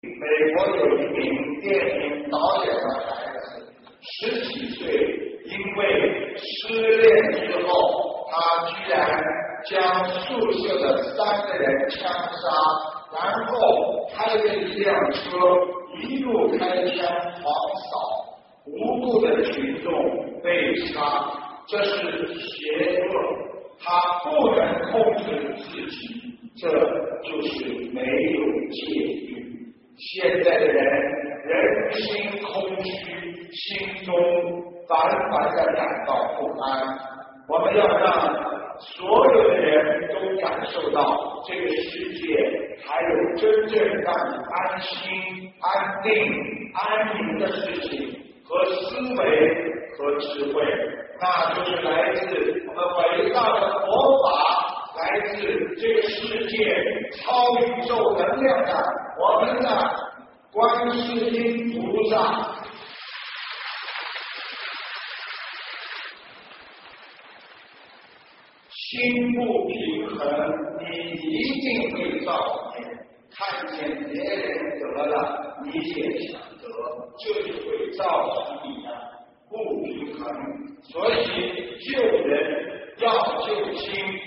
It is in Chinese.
美国有一名电影导演的孩子，10几岁，因为失恋之后，他居然将宿舍的3个人枪杀，然后开着一辆车一路开枪狂扫，无辜的群众被杀，这是邪恶。他不能控制自己，这就是没有戒律。现在的人人心空虚，心中反反地感到不安。我们要让所有的人都感受到这个世界还有真正让你安心、安定、安宁的事情和思维和智慧，那就是来自我们伟大的佛法，来自这个世界超宇宙能量的我们的观世音菩萨。心不平衡，你一定会造孽。看见别人得了，你也想得，这就会造成你的不平衡。所以救人要救心。